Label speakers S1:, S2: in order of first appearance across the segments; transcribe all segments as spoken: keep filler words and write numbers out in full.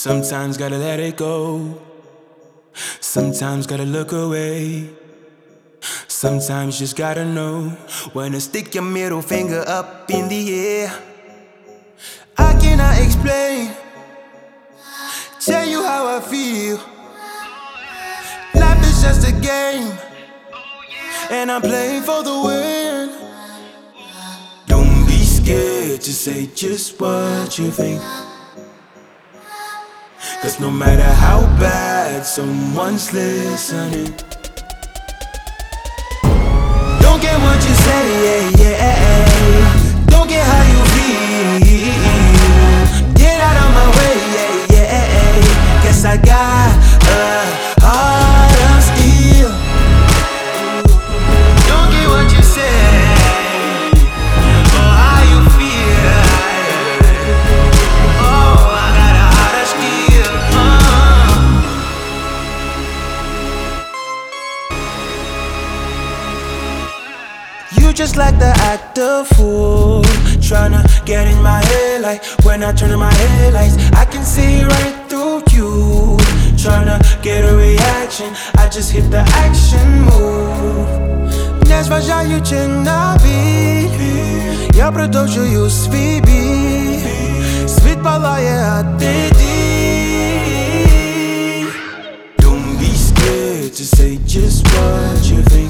S1: Sometimes gotta let it go. Sometimes gotta look away. Sometimes just gotta know when to stick your middle finger up in the air. I cannot explain, tell you how I feel. Life is just a game, and I'm playing for the win. Don't be scared to say just what you think, 'cause no matter how bad someone's listening, don't get what you say, yeah, yeah. Don't get how you feel. Get out of my way, yeah, yeah. Guess I got a heart of steel. Don't get what you say, or how you feel. Oh, I got a heart of steel. uh. You just like the act of fool, tryna get in my head. Like when I turn on my headlights, I can see right through you. Tryna get a reaction, I just hit the action move. Nie zważajucie na beat, я продовжую свій бій. Світ палає, а ти дій. Don't be scared to say just what you think,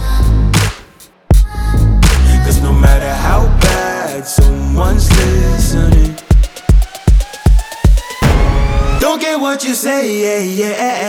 S1: 'cause no matter how bad someone's listening, don't get what you say, yeah, yeah.